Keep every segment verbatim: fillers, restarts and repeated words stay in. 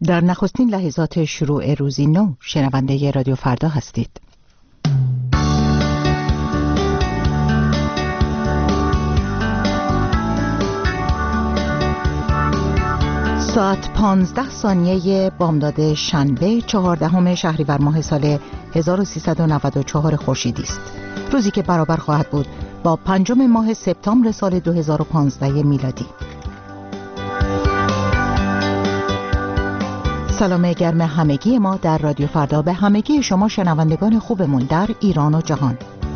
در نخستین لحظات شروع روزی نو شنونده رادیو فردا هستید. ساعت پانزده ثانیه بامداد شنبه چهاردهم شهریور ماه سال هزار و سیصد و نود و چهار خورشیدی است. روزی که برابر خواهد بود با پنجم ماه سپتامبر سال دو هزار و پانزده میلادی. سلام گرم همگی ما در رادیو فردا به همگی شما شنوندگان خوبمون در ایران و جهان.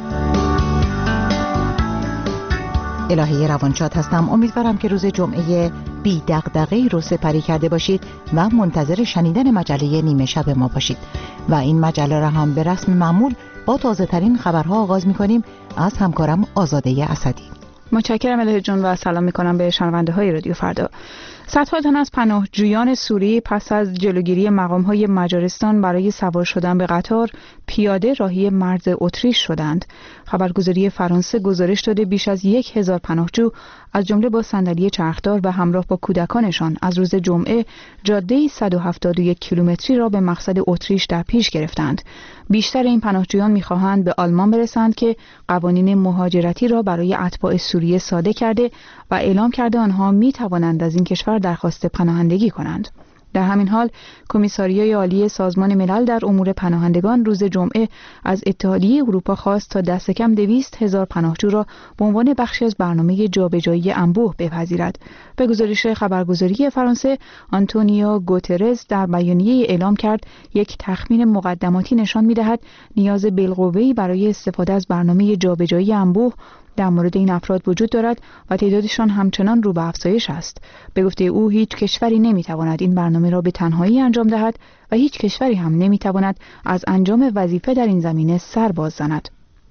الهه روانشاد هستم. امیدوارم که روز جمعه بی دغدغه‌ای رو سپری کرده باشید و منتظر شنیدن مجله نیمه شب ما باشید و این مجله را هم به رسم معمول با تازه ترین خبرها آغاز می‌کنیم از همکارم آزاده اسدی. متشکرم الهه جون و سلام می‌کنم به شنونده های رادیو فردا. صدها تن از پناهجویان سوری پس از جلوگیری مقام‌های مجارستان برای سوار شدن به قطار پیاده راهی مرز اتریش شدند. خبرگزاری فرانسه گزارش داده بیش از یک هزار پناهجو از جمله با صندلی چرخدار و همراه با کودکانشان از روز جمعه جاده صد و هفتاد و یک کیلومتری را به مقصد اتریش در پیش گرفتند. بیشتر این پناهجویان می‌خواهند به آلمان برسند که قوانین مهاجرتی را برای اتباع سوریه صادر کرده و اعلام کرده آنها می‌توانند از این کشور درخواست پناهندگی کنند. در همین حال کمیساریای عالی سازمان ملل در امور پناهندگان روز جمعه از اتحادیه اروپا خواست تا دست کم دویست هزار پناهجو را به عنوان بخشی از برنامه جابجایی انبوه بپذیرد. به گزارش خبرگزاری فرانسه، آنتونیو گوترز در بیانیه اعلام کرد یک تخمین مقدماتی نشان می‌دهد نیاز بالقوه‌ای برای استفاده از برنامه جابجایی انبوه در مورد این افراد وجود دارد و تعدادشان همچنان رو به افزایش است. به گفته او هیچ کشوری نمیتواند این برنامه را به تنهایی انجام دهد و هیچ کشوری هم نمیتواند از انجام وظیفه در این زمینه سر باز زند.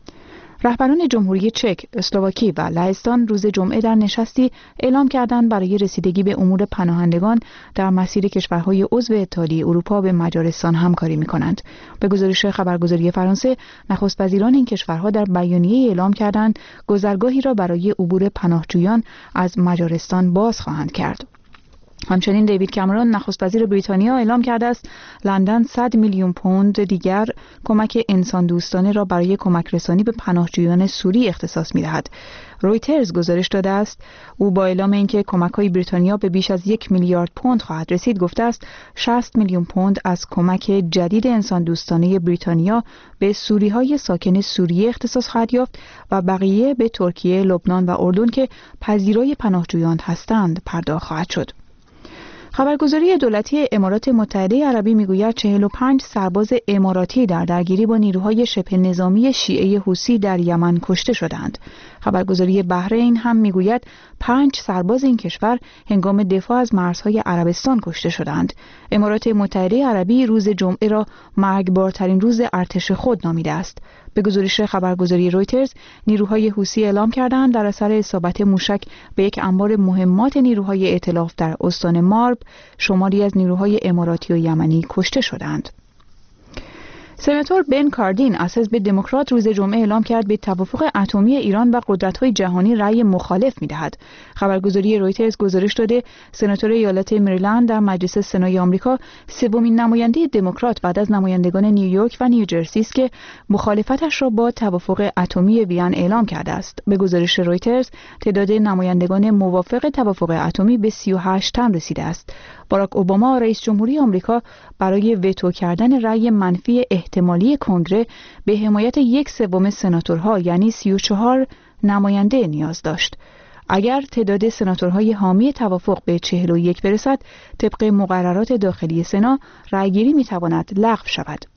رهبران جمهوری چک، اسلواکی و لهستان روز جمعه در نشستی اعلام کردند برای رسیدگی به امور پناهندگان در مسیر کشورهای عضو اتحادیه اروپا به مجارستان همکاری می‌کنند. به گزارش خبرگزاری فرانسه، نخست وزیران این کشورها در بیانیه اعلام کردند گذرگاهی را برای عبور پناهجویان از مجارستان باز خواهند کرد. همچنین دیوید کامرون نخست وزیر بریتانیا اعلام کرده است لندن صد میلیون پوند دیگر کمک انسان دوستانه را برای کمک رسانی به پناهجویان سوری اختصاص می‌دهد. رویترز گزارش داده است او با اعلام اینکه کمک‌های بریتانیا به بیش از یک میلیارد پوند خواهد رسید گفته است شصت میلیون پوند از کمک جدید انسان دوستانه بریتانیا به سوری‌های ساکن سوریه اختصاص خواهد یافت و بقیه به ترکیه، لبنان و اردن که پذیرای پناهجویان هستند پرداخت خواهد شد. خبرگزاری دولتی امارات متحده عربی میگوید چهل و پنج سرباز اماراتی در درگیری با نیروهای شبه نظامی شیعه حوثی در یمن کشته شدند. خبرگزاری بحرین هم میگوید پنج سرباز این کشور هنگام دفاع از مرزهای عربستان کشته شدند. امارات متحده عربی روز جمعه را مرگبارترین روز ارتش خود نامیده است. به گزارش خبرگزاری رویترز، نیروهای حوثی اعلام کردند در اثر اصابت موشک به یک انبار مهمات نیروهای ائتلاف در استان مارب، شماری از نیروهای اماراتی و یمنی کشته شدند. سناتور بن کاردین از حزب دموکرات روز جمعه اعلام کرد به توافق اتمی ایران و قدرت‌های جهانی رأی مخالف می‌دهد. خبرگزاری رویترز گزارش داده سناتور ایالت مریلند در مجلس سنای آمریکا سومین نماینده دموکرات بعد از نمایندگان نیویورک و نیوجرسی است که مخالفتش را با توافق اتمی وین اعلام کرده است. به گزارش رویترز تعداد نمایندگان موافق توافق اتمی به سی و هشت تن رسیده است. باراک اوباما رئیس جمهوری آمریکا برای وتو کردن رأی منفی احتمالی کنگره به حمایت یک سوم سناتورها یعنی سی و چهار نماینده نیاز داشت. اگر تعداد سناتورهای حامی توافق به چهل و یک برسد، طبق مقررات داخلی سنا رأیگیری میتواند لغو شود.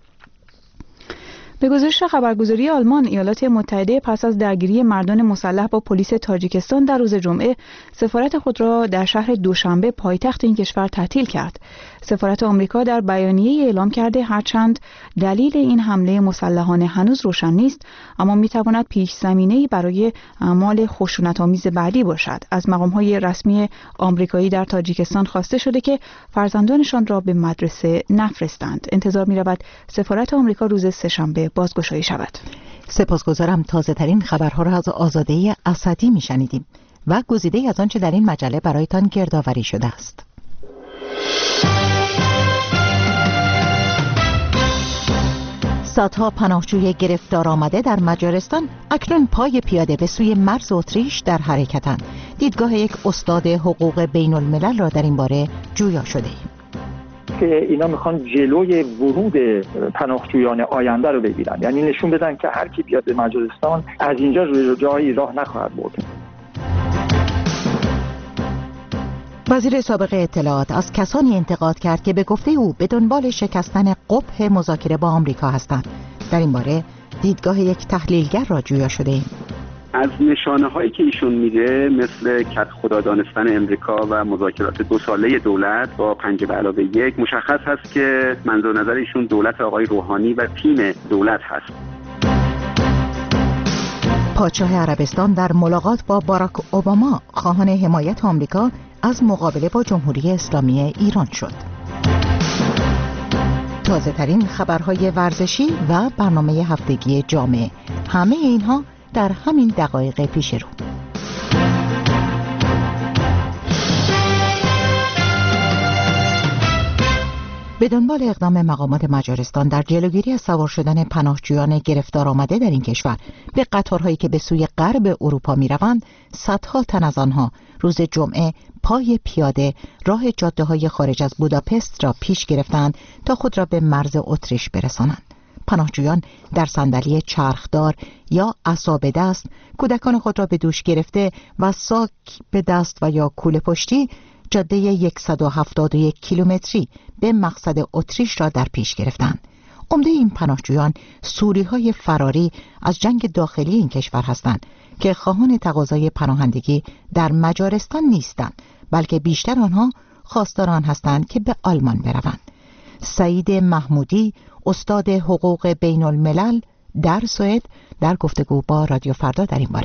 به گزارش خبرگزاری آلمان، ایالات متحده پس از درگیری مردان مسلح با پلیس تاجیکستان در روز جمعه سفارت خود را در شهر دوشنبه پایتخت این کشور تعطیل کرد. سفارت آمریکا در بیانیه اعلام کرده هرچند دلیل این حمله مسلحانه هنوز روشن نیست، اما میتواند پیش زمینه‌ای برای اعمال خشونت‌آمیز بعدی باشد. از مقام‌های رسمی آمریکایی در تاجیکستان خواسته شده که فرزندانشان را به مدرسه نفرستند. انتظار می‌رود سفارت آمریکا روز سه‌شنبه بازگشایی شود. سپاسگزارم. تازه ترین خبرها را از آزاده اسدی میشنیدیم و گزیده از آنچه در این مجله برایتان گردآوری شده است. صدها پناهجوی گرفتار آمده در مجارستان اکنون پای پیاده به سوی مرز اتریش در حرکتند. دیدگاه یک استاد حقوق بین الملل را در این باره جویا شده ایم. که اینا میخوان جلوی ورود پناهجویان آینده رو بگیرن، یعنی نشون بدن که هر کی بیاد به مجارستان از اینجا روی جایی راه نخواهد برد. وزیر سابق اطلاعات از کسانی انتقاد کرد که به گفته او به دنبال شکستن قبح مذاکره با آمریکا هستند. در این باره دیدگاه یک تحلیلگر را جویا شده ایم. از نشانه هایی که ایشون میده مثل کد خدا دانستن امریکا و مذاکرات دو ساله دولت با پنج به علاوه یک مشخص هست که منظور نظر ایشون دولت آقای روحانی و تیم دولت هست. پادشاه عربستان در ملاقات با باراک اوباما خواهان حمایت آمریکا از مقابله با جمهوری اسلامی ایران شد. تازه ترین خبرهای ورزشی و برنامه هفتگی جامعه، همه اینها در همین دقایق پیش رو. به دنبال اقدام مقامات مجارستان در جلوگیری از سوار شدن پناهجویان گرفتار آمده در این کشور به قطارهایی که به سوی غرب اروپا می‌روند، صدها تن از آنها روز جمعه پای پیاده راه جاده‌های خارج از بوداپست را پیش گرفتند تا خود را به مرز اتریش برسانند. پناهجویان در صندلی چرخدار یا عصا به دست، کودکان خود را به دوش گرفته و ساک به دست و یا کوله پشتی جاده صد و هفتاد و یک کیلومتری به مقصد اتریش را در پیش گرفتند. عمده این پناهجویان سوری‌های فراری از جنگ داخلی این کشور هستند که خواهان تقاضای پناهندگی در مجارستان نیستند، بلکه بیشتر آنها خواستار آن هستند که به آلمان بروند. سعید محمودی، استاد حقوق بین الملل در سوئد، در گفتگو با رادیو فردا در این باره: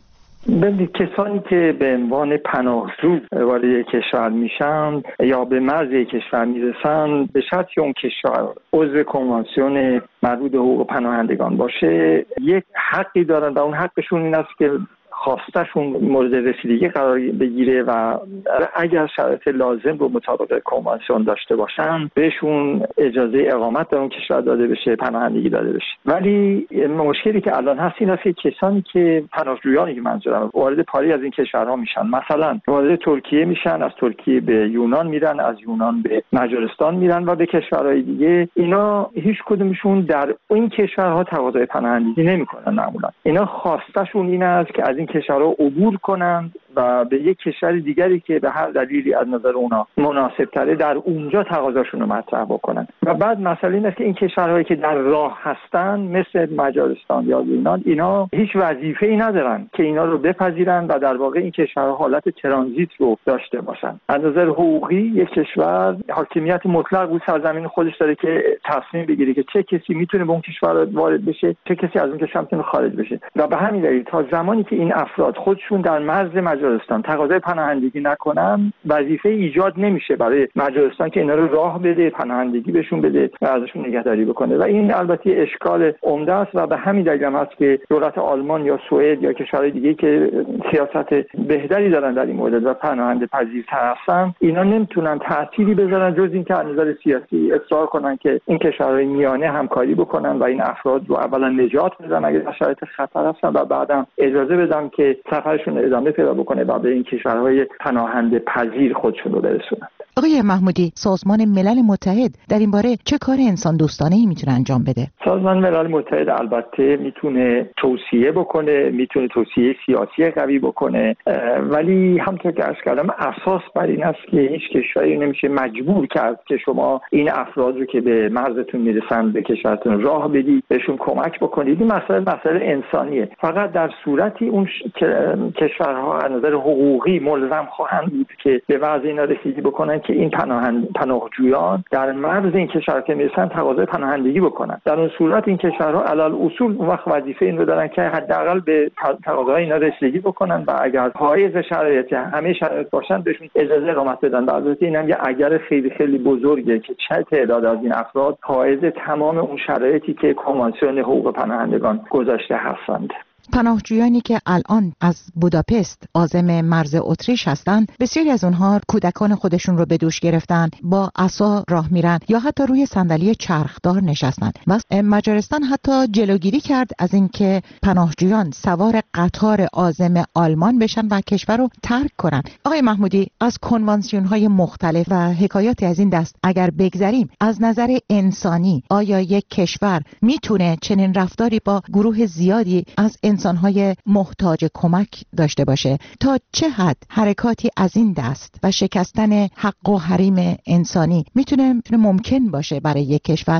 ببینید، کسانی که به عنوان پناهجو وارد یک کشور میشن یا به مرز یک کشور میرسن، به شرطی اون کشور عضو کنوانسیون مربوط به حقوق پناهندگان باشه، یک حقی دارن و اون حقشون این است که خواستشون مورد رسیدگی قرار بگیره و اگر شرایط لازم رو مطابق کنوانسیون داشته باشن بهشون اجازه اقامت در اون کشور داده بشه، پناهندگی داده بشه. ولی مشکلی که الان هست این است که کسانی که پناهجویانی که منظورم وارد پاری از این کشورها میشن، مثلا وارد ترکیه میشن، از ترکیه به یونان میرن، از یونان به مجارستان میرن و به کشورهای دیگه، اینا هیچ کدومشون در این کشورها تقاضای پناهندگی نمیکنن. معمولا اینا خواستشون این است که از این کشورها عبور کنند و به یک کشور دیگری که به هر دلیلی از نظر اونا مناسب تره در اونجا تقاضاشون رو مطرح بکنن. و بعد مسئله این است که این کشورهایی که در راه هستن مثل مجارستان یا یونان، اینا هیچ وظیفه‌ای ندارن که اینا رو بپذیرن و در واقع این کشورها حالت ترانزیت رو داشته باشن. از نظر حقوقی یک کشور حاکمیت مطلق رو سرزمین خودش داره که تصمیم بگیره که چه کسی میتونه به اون کشور وارد بشه، چه کسی از اون کشور میتونه خارج بشه. و به همین دلیل تا زمانی که این افراد خودشون در مرز مجارستان تقاضای پناهندگی نکنن، وظیفه ایجاد نمیشه برای مجارستان که اینا رو راه بده، پناهندگی بهشون بده و ازشون نگهداری بکنه. و این البته اشکال عمده است و به همین دلیل هم هست که دولت آلمان یا سوئد یا کشورهای دیگه که سیاست بهتری دارن در این مورد و پناهنده پذیرتر هستن، اینا نمیتونن تأثیری بذارن جز اینکه از نظر سیاسی اصرار کنن که این کشورهای میانه همکاری بکنن و این افراد رو اولا نجات بدن اگه در شرایط خطر هستن و بعدم اجازه بدن که سفرشون ادامه پیدا بکنه و به این کشورهای پناهنده پذیر خودشون رو برسونن. آقای محمودی، سازمان ملل متحد در این باره چه کار انسان دوستانه‌ای میتونه انجام بده؟ سازمان ملل متحد البته میتونه توصیه بکنه، میتونه توصیه سیاسی قوی بکنه، ولی همونطور که عرض کردم اساس بر این است که هیچ کشوری نمیشه مجبور کرد که شما این افراد رو که به مرزتون میرسن به کشورتون راه بدید، بهشون کمک بکنید. این مسئله مسئله انسانیه. فقط در صورتی اون کشورها از نظر حقوقی ملزم خواهند بود که به وضع اینا رسیدگی بکنن که این پناهند پناهجویان در مرز این کشور که میرسن تقاضای پناهندگی بکنن. در اون صورت این کشورها علل اصول اون وقت وظیفه این رو دارن که حداقل به تقاضای اینا رسیدگی بکنن و اگر حائز شرایط همه شرایط باشن بهشون اجازه اقامت بدن. البته اینم یه اگر خیلی خیلی بزرگه که چه تعداد از این افراد حائز تمام اون شرایطی که کنوانسیون حقوق پناهندگان گذاشته هستند. پناهجویانی که الان از بوداپست عازم مرز اتریش هستند، بسیاری از اونها کودکان خودشون رو به دوش گرفتن، با عصا راه میرن یا حتی روی صندلی چرخدار نشستن. و مجارستان حتی جلوگیری کرد از اینکه پناهجویان سوار قطار عازم آلمان بشن و کشور رو ترک کنن. آقای محمودی، از کنوانسیون‌های مختلف و حکایاتی از این دست اگر بگذریم، از نظر انسانی آیا یک کشور میتونه چنین رفتاری با گروه زیادی از انسان‌های محتاج کمک داشته باشه؟ تا چه حد حرکاتی از این دست و شکستن حق و حریم انسانی میتونه ممکن باشه برای یک کشور؟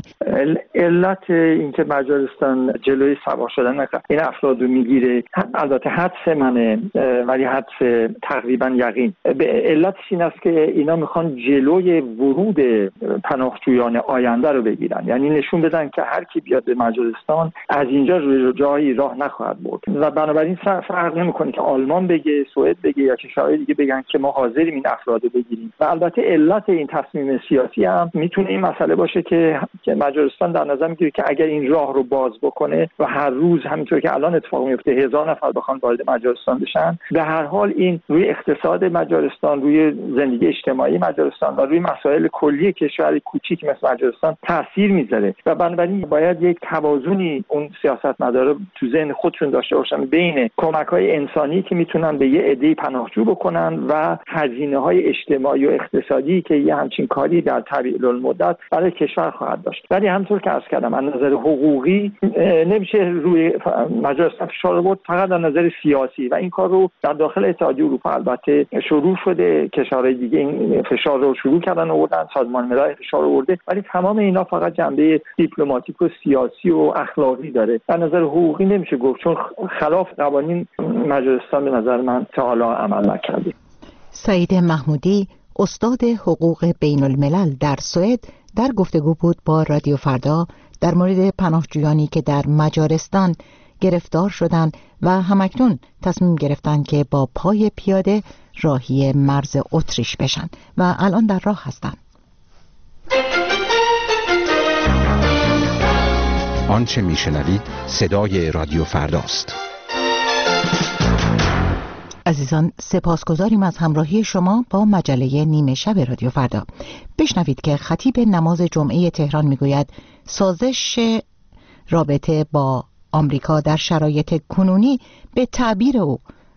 علت اینکه مجارستان جلوی سوار شدن این افراد رو میگیره، البته حدس منه ولی حدس تقریبا یقین، به علتش این است که اینا میخوان جلوی ورود پناهجویان آینده رو بگیرن، یعنی نشون بدن که هر کی بیاد به مجارستان از اینجا روی جایی راه نخواهد برد و بنابراین فرق نمیکنه که آلمان بگه، سوئد بگه یا کشورهای دیگه بگن که ما حاضریم این افراد رو بگیریم. و البته علت این تصمیم سیاسی هم میتونه این مسئله باشه که مجارستان در نظر میگیره که اگر این راه رو باز بکنه و هر روز همینطور که الان اتفاق میفته هزار نفر بخوان وارد مجارستان بشن، به هر حال این روی اقتصاد مجارستان، روی زندگی اجتماعی مجارستان و روی مسائل کلی کشور کوچیک مثل مجارستان تاثیر میذاره و بنابراین باید یک توازنی اون سیاستمدارا تو ذهن خودشون داشته باشن بین کمک‌های انسانی که میتونن به یه عده پناهجو بکنن و هزینه‌های اجتماعی و اقتصادی که یه همچین کاری در طویل المدت برای کشور خواهد داشت. ولی همونطور که عرض کردم از نظر حقوقی نمیشه روی مجارستان فشار آورد، فقط از نظر سیاسی، و این کار رو در داخل اتحادیه اروپا البته شروع شده، کشورهای دیگه این فشار رو شروع کردن و آوردن، سازمان ملل فشار آورده، ولی تمام اینا فقط جنبه دیپلماتیک و سیاسی و اخلاقی داره. در نظر حقوقی نمیشه گفت، چون خلاف قوانین مجارستان به نظر من تا حالا عمل نکرده. سعید محمودی، استاد حقوق بین الملل در سوئد، در گفتگو بود با رادیو فردا در مورد پناهجویانی که در مجارستان گرفتار شدند و همکنون تصمیم گرفتن که با پای پیاده راهی مرز اتریش بشن و الان در راه هستند. آنچه میشنوید صدای رادیو فرداست. عزیزان، سپاسگزاریم از همراهی شما با مجله نیمه شب رادیو فردا. بشنوید که خطیب نماز جمعه تهران میگوید سازش رابطه با آمریکا در شرایط کنونی به تعبیر او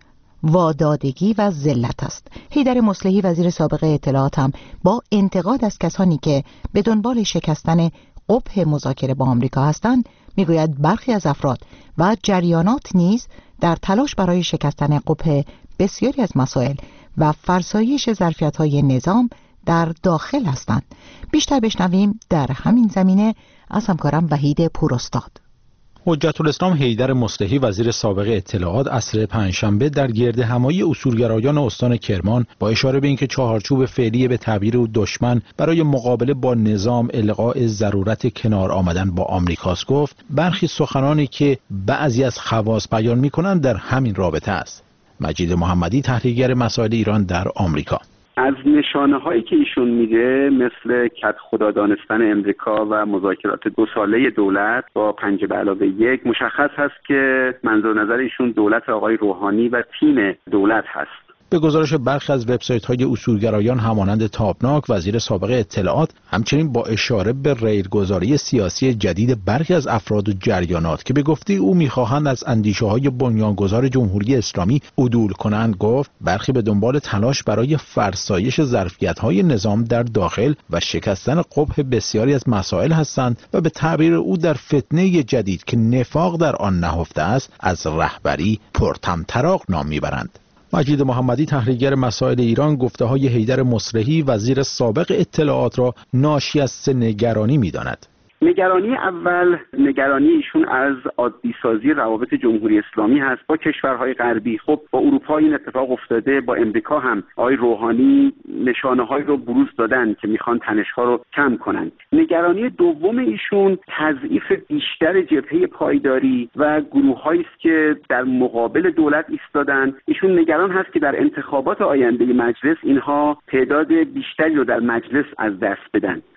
وادادگی و ذلت است. حیدر مصلحی وزیر سابق اطلاعات هم با انتقاد از کسانی که به دنبال شکستن قبح مذاکره با آمریکا هستند میگوید برخی از افراد و جریانات نیز در تلاش برای شکستن قبح بسیاری از مسائل و فرسایش ظرفیت‌های نظام در داخل هستند. بیشتر بشنویم در همین زمینه از همکارم وحید پوراستاد. حجت الاسلام حیدر مصلحی وزیر سابق اطلاعات عصر پنجشنبه در گردهمایی اصولگرایان استان کرمان با اشاره به اینکه چهارچوب فعلی به تعبیر او دشمن برای مقابله با نظام الغاء ضرورت کنار آمدن با آمریکاست گفت برخی سخنانی که بعضی از خواص بیان می‌کنند در همین رابطه است. مجید محمدی، تحلیلگر مسائل ایران در آمریکا: از نشانه هایی که ایشون میده مثل کد خدا دانستن امریکا و مذاکرات دو ساله دولت با پنج به علاوه یک مشخص هست که منظور نظر ایشون دولت آقای روحانی و تیم دولت هست. به گزارش برخی از وبسایت‌های اصولگرایان همانند تابناک، وزیر سابق اطلاعات همچنین با اشاره به ریلگذاری سیاسی جدید برخی از افراد و جریانات که به گفته او می‌خواهند از اندیشه‌های بنیانگذار جمهوری اسلامی عدول کنند گفت برخی به دنبال تلاش برای فرسایش ظرفیت‌های نظام در داخل و شکستن قبح بسیاری از مسائل هستند و به تعبیر او در فتنه جدید که نفاق در آن نهفته است از رهبری پرطمطراق نام می‌برند. مجید محمدی، تحلیلگر مسائل ایران، گفته‌های حیدر مصلحی وزیر سابق اطلاعات را ناشی از سه نگرانی می‌داند. نگرانی اول نگرانی ایشون از عادی سازی روابط جمهوری اسلامی هست با کشورهای غربی. خب با اروپا این اتفاق افتاده، با امریکا هم آقای روحانی نشانه‌هایی رو بروز دادن که میخوان تنش‌ها رو کم کنن. نگرانی دوم ایشون تضعیف بیشتر جبهه پایداری و گروه‌هایی است که در مقابل دولت ایستادن. ایشون نگران هست که در انتخابات آینده مجلس اینها تعداد بیشتری رو در مجلس از دست بدن.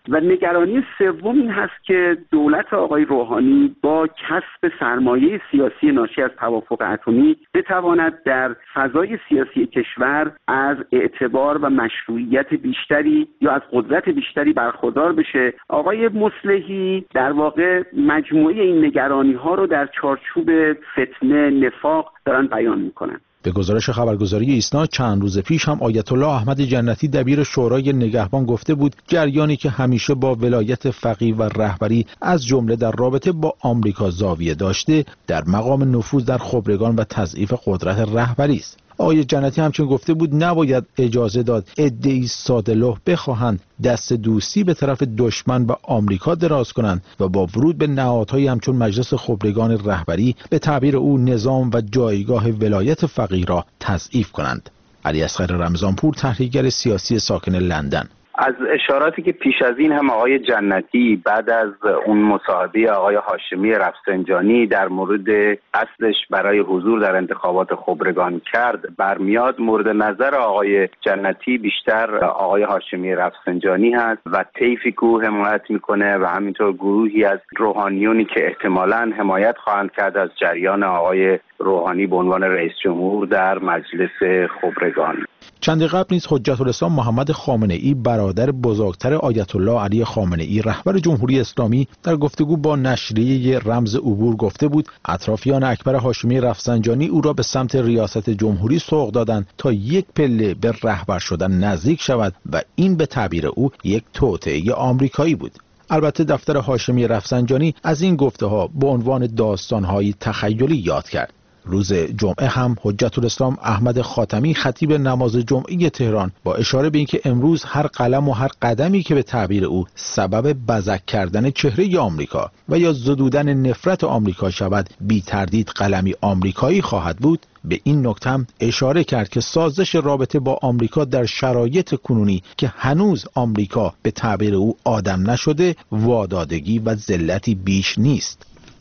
و نگرانی سوم این هست که دولت آقای روحانی با کسب سرمایه سیاسی ناشی از توافق اتمی بتواند در فضای سیاسی کشور از اعتبار و مشروعیت بیشتری یا از قدرت بیشتری برخوردار بشه. آقای مصلحی در واقع مجموعه این نگرانی ها رو در چارچوب فتنه، نفاق دارن بیان میکنن. به گزارش خبرگزاری ایسنا چند روز پیش هم آیت الله احمد جنتی دبیر شورای نگهبان گفته بود جریانی که همیشه با ولایت فقیه و رهبری از جمله در رابطه با آمریکا زاویه داشته در مقام نفوذ در خبرگان و تضعیف قدرت رهبری است. آقای جنتی همچنین گفته بود نباید اجازه داد عده‌ای ساده‌لوح بخواهند دست دوستی به طرف دشمن و آمریکا دراز کنند و با ورود به نهادهای همچون مجلس خبرگان رهبری به تعبیر او نظام و جایگاه ولایت فقیه را تضعیف کنند. علی اصغر رمضانپور، تحلیلگر سیاسی ساکن لندن: از اشاراتی که پیش از این هم آقای جنتی بعد از اون مصاحبه آقای هاشمی رفسنجانی در مورد قصدش برای حضور در انتخابات خبرگان کرد برمیاد مورد نظر آقای جنتی بیشتر آقای هاشمی رفسنجانی هست و طیفی که حمایت میکنه و همینطور گروهی از روحانیونی که احتمالاً حمایت خواهند کرد از جریان آقای روحانی به عنوان رئیس جمهور در مجلس خبرگان. چند قبل نیز حجت الاسلام محمد خامنه ای برادر بزرگتر آیت الله علی خامنه ای رهبر جمهوری اسلامی در گفتگو با نشریه رمز عبور گفته بود اطرافیان اکبر هاشمی رفسنجانی او را به سمت ریاست جمهوری سوق دادند تا یک پله به رهبر شدن نزدیک شود و این به تعبیر او یک توطئه آمریکایی بود. البته دفتر هاشمی رفسنجانی از این گفته‌ها به عنوان داستان‌های تخیلی یاد کرد. روز جمعه هم حجت الاسلام احمد خاتمی خطیب نماز جمعه تهران با اشاره به اینکه امروز هر قلم و هر قدمی که به تعبیر او سبب بزک کردن چهره آمریکا و یا زدودن نفرت آمریکا شود بی تردید قلمی آمریکایی خواهد بود، به این نکته هم اشاره کرد که سازش رابطه با آمریکا در شرایط کنونی که هنوز آمریکا به تعبیر او آدم نشده وادادگی و ذلتی بیش نیست.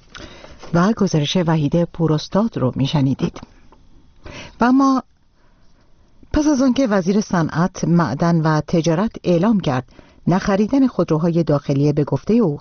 و گزارش وحید پوراستاد رو میشنیدید. و ما پس از آنکه وزیر صنعت، معدن و تجارت اعلام کرد نخریدن خودروهای داخلی به گفته او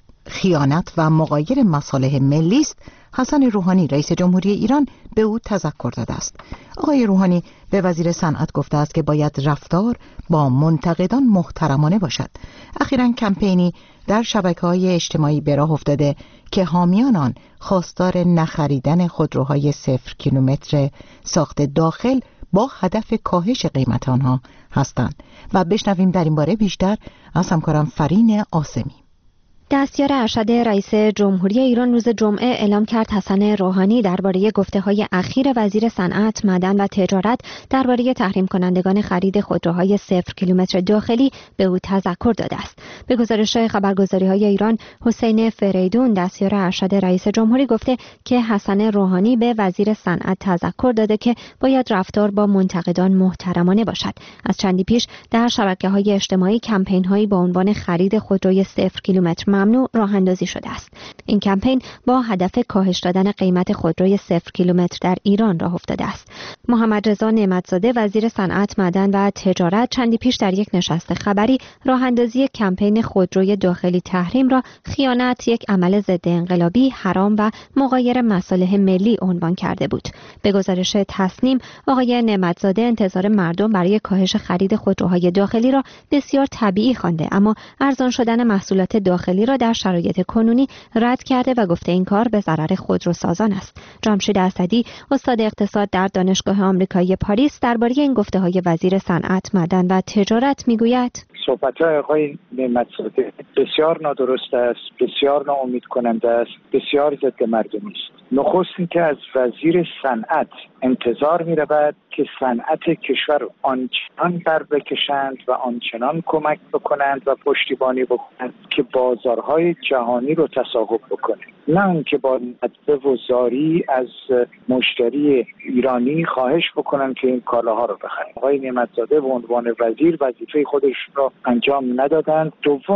خیانت و مغایر مصالح ملی است، حسن روحانی رئیس جمهوری ایران به او تذکر داده است. آقای روحانی به وزیر صنعت گفته است که باید رفتار با منتقدان محترمانه باشد. اخیراً کمپینی در شبکه‌های اجتماعی به راه افتاده که حامیان آن خواستار نخریدن خودروهای صفر کیلومتر ساخت داخل با هدف کاهش قیمت آنها هستند. و بشنویم در این باره بیشتر از همکارم فرین آسمی. دستیار ارشد رئیس جمهوری ایران روز جمعه اعلام کرد حسن روحانی درباره گفته‌های اخیر وزیر صنعت، معدن و تجارت درباره تحریم کنندگان خرید خودروهای صفر کیلومتر داخلی به او تذکر داده است. به گزارش خبرگزاری‌های ایران، حسین فریدون دستیار ارشد رئیس جمهوری گفته که حسن روحانی به وزیر صنعت تذکر داده که باید رفتار با منتقدان محترمانه باشد. از چندی پیش در شبکه‌های اجتماعی کمپین‌هایی با عنوان خرید خودروی صفر کیلومتر ممنوع راه اندازی شده است. این کمپین با هدف کاهش دادن قیمت خودروی صفر کیلومتر در ایران راه افتاده است. محمد رضا نعمتزاده وزیر صنعت، معدن و تجارت چندی پیش در یک نشست خبری راه اندازی کمپین خودروی داخلی تحریم را خیانت، یک عمل ضد انقلابی، حرام و مغایر مصالح ملی عنوان کرده بود. به گزارش تصنیم، آقای نعمتزاده انتظار مردم برای کاهش خرید خودروهای داخلی را بسیار طبیعی خوانده، اما ارزان شدن محصولات داخلی را در شرایط کنونی رد کرده و گفته این کار به ضرر خودروسازان است. جمشید اسدی استاد اقتصاد در دانشگاه آمریکایی پاریس درباره این گفته‌های وزیر صنعت، معدن و تجارت میگوید: صحبت‌های آقای نعمتزاده بسیار نادرست است، بسیار ناامید کننده است، بسیار ضد مردمی است. نخست اینکه از وزیر صنعت انتظار می‌رود که صنعت کشور آنچنان بر بکشند و آنچنان کمک بکنند و پشتیبانی بکنند که بازارهای جهانی رو تصاحب بکنه، نه اینکه با ندبه و زاری از مشتری ایرانی خواهش بکنن که این کالاها رو بخرن. آقای نعمتزاده به عنوان وزیر وظیفه خودش رو انجام ندادند. دوم اینکه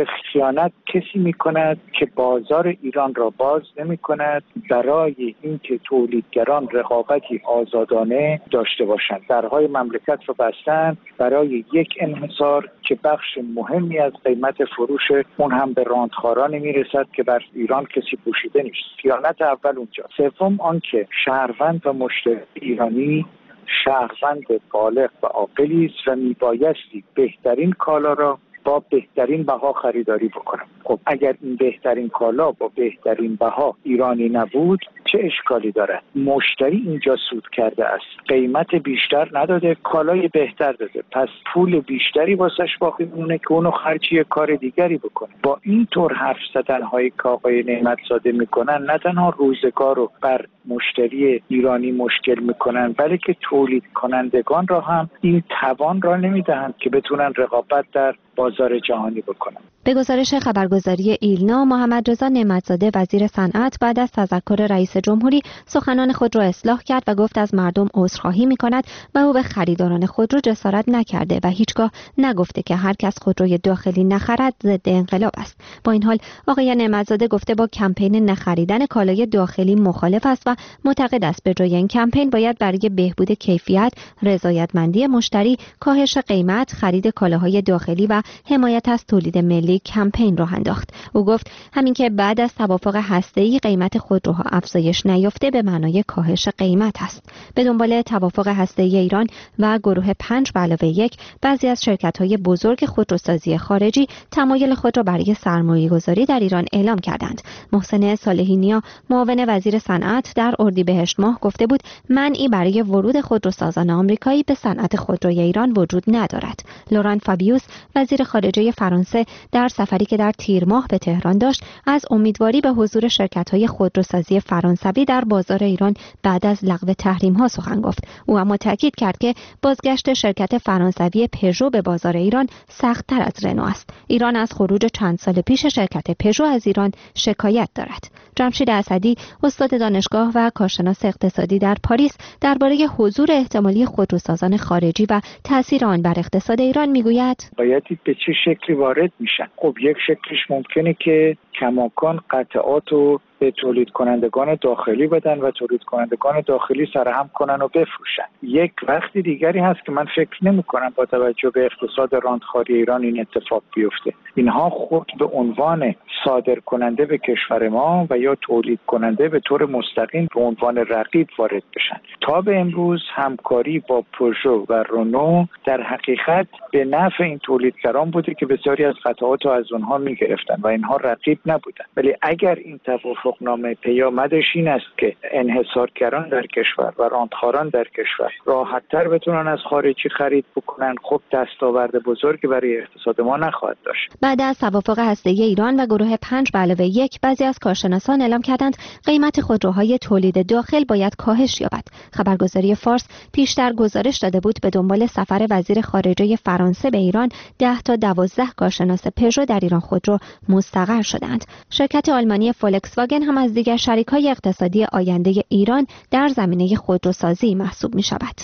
خیانت کسی میکند که بازار ایران را باز نمیکند برای اینکه تولیدگران رقابتی آزادانه داشته باشند. درهای مملکت را بستند برای یک انحصار که بخش مهمی از قیمت فروش اون هم به راندخارانی میرسد که بر ایران کسی پوشیده نیست. خیانت اول اونجا. سوم آنکه شهروند و مشتری ایرانی شهروند بالغ و عاقلی است و میبایستی بهترین کالا را با بهترین بها خریداری بکنم. خب اگر این بهترین کالا با بهترین بها ایرانی نبود چه اشکالی دارد؟ مشتری اینجا سود کرده است، قیمت بیشتر نداده، کالای بهتر داده، پس پول بیشتری واسش باقی مونه که اونو خرجی کار دیگری بکنه. با این طور حرف زدن هایی که آقای نعمتزاده میکنن نه تنها روزگار رو بر مشتری ایرانی مشکل میکنن بلکه تولید کنندگان را هم این توان را نمیدهند که بتونن رقابت در بازار جهانی بکنن. به گزارش خبرگزاری ایلنا، محمد رضا نعمتزاده وزیر صنعت بعد از تذکر رئیس جمهوری سخنان خود را اصلاح کرد و گفت از مردم عذرخواهی می‌کند و او به خریداران خودرو جسارت نکرده و هیچگاه نگفته که هر کس خودروی داخلی نخرد ضد انقلاب است. با این حال آقای نعمتزاده گفته با کمپین نخریدن کالای داخلی مخالف است و معتقد است به جای این کمپین باید برای بهبود کیفیت، رضایتمندی مشتری، کاهش قیمت، خرید کالاهای داخلی و حمایت از تولید ملی کمپین راه انداخت. او گفت همین که بعد از توافق هسته‌ای قیمت خودروها افزایش نیافته به معنای کاهش قیمت است. به دنبال توافق هسته‌ای ایران و گروه پنج به علاوه یک، بعضی از شرکت‌های بزرگ خودروسازی خارجی تمایل خود را برای سرمایه‌گذاری در ایران اعلام کردند. محسن صالحی نیا، معاون وزیر صنعت، در اردیبهشت ماه گفته بود منعی برای ورود خودروسازان آمریکایی به صنعت خودروی ایران وجود ندارد. لوران فابیوس، وزیر خارجه فرانسه، در سفری که در تیر ماه به تهران داشت از امیدواری به حضور شرکت‌های خودروسازی فرانسوی در بازار ایران بعد از لغو تحریم‌ها سخن گفت. او اما تاکید کرد که بازگشت شرکت فرانسوی پژو به بازار ایران سخت‌تر از رنو است. ایران از خروج چند سال پیش شرکت پژو از ایران شکایت دارد. جمشید اسدی، استاد دانشگاه و کارشناس اقتصادی در پاریس، درباره حضور احتمالی خودروسازان خارجی و تأثیر آن بر اقتصاد ایران میگوید باید به چه شکلی وارد میشن. خب یک شکلش ممکنه که کماکان قطعات رو به تولید کنندگان داخلی بدن و تولید کنندگان داخلی سرهم کنن و بفروشن. یک وقتی دیگری هست که من فکر نمی کنم با توجه به اقتصاد راندخاری ایران این اتفاق بیفته. اینها خود به عنوان صادر کننده به کشور ما و یا تولید کننده به طور مستقیم به عنوان رقیب وارد بشن. تا به امروز همکاری با پژو و رنو در حقیقت به نفع این تولیدگران بوده که بسیاری از قطعات رو از اونها میگرفتن و اینها رقیب نبودن. ولی اگر این توافق نامه پیامدش این است که انحصارگران در کشور و راندخاران در کشور راحت‌تر بتونن از خارجی خرید بکنن، خب دستاورد بزرگی برای اقتصاد ما نخواهد داشت. بعد از توافق هسته‌ای ایران و گروه پنج به علاوه یک، بعضی از کارشناسان اعلام کردند قیمت خودروهای تولید داخل باید کاهش یابد. خبرگزاری فارس پیشتر گزارش داده بود به دنبال سفر وزیر خارجه فرانسه به ایران ده تا دوازده کارشناس پژو در ایران خودرو مستقر شدند. شرکت آلمانی فولکس واگن هم از دیگر شریک‌های اقتصادی آینده ایران در زمینه خودروسازی محسوب می‌شود.